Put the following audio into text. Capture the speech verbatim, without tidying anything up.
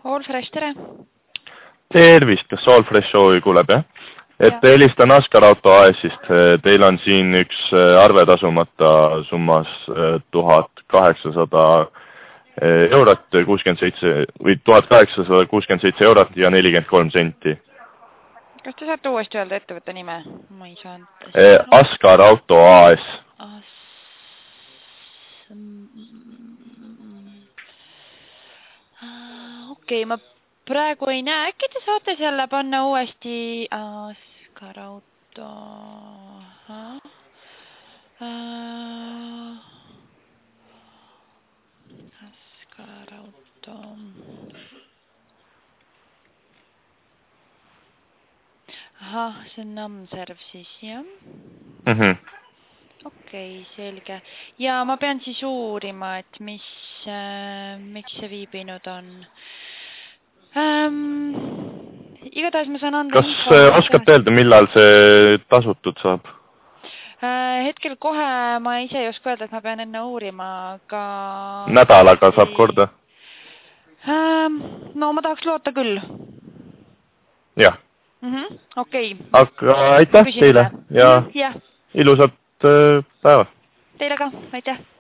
Allfresh, tere! Tervist, kas Allfresh Show kuuleb, jah? Et helistan Askar Auto A S-ist. Teil on siin üks arve tasumata summas tuhat kaheksasada eurot, kuuskümmend seitse või tuhat kaheksasada kuuskümmend seitse eurot ja nelikümmend kolm senti. Kas te saate uuesti öelda ettevõtte nime? Ma ei saanud. Askar Auto A S. As... Okei, ma praegu ei näe. Äkki te saate selle panna uuesti Askar Auto... Askar Auto... Ahah, see on Namserv siis, jah? Mhm. Okei, selge. Ja ma pean siis uurima, et mis, äh, miks see viibinud on. Ähm, igatahes ma saan anda... Kas info, oskate öelda, millal see tasutud saab? Äh, hetkel kohe ma ise ei oska öelda, et ma pean enne uurima, aga... Nädalaga saab korda? Ähm, no ma tahaks loota küll. Jah. Mhm, okei. Aga aitäh teile ja ja. ilusat päeva. Teile ka, aitäh.